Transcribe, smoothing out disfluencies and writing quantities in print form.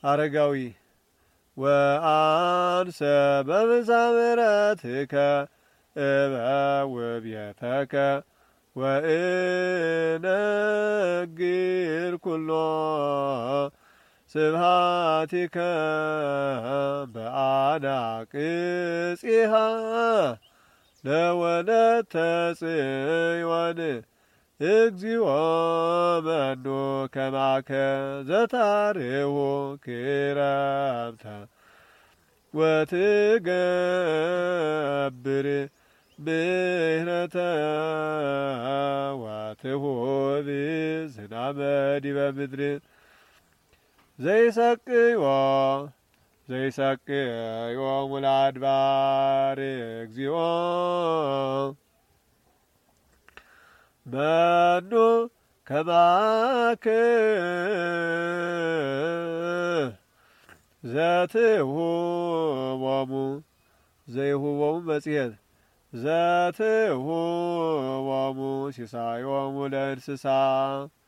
አረጋዊ ወአንሰ በምሳምረትከ እበውእቤተከ ወእነግር ኩሎ ስብሐቲከ በአናቅጽሃ ለወለተ ጽዮን እግዚኦ መኑ ከማከ ዘታርሁ ክረምተ ወትገብር ምህረተ ወትሁብ ዝናመ ዲበ ምድር ዘይሰቅዮሙ ለአድባር እግዚኦ መኑ ከማከ ዘይሁቦሙ መጽሔት ዘይሁቦሙ ሲሳዮሙ ለእንስሳ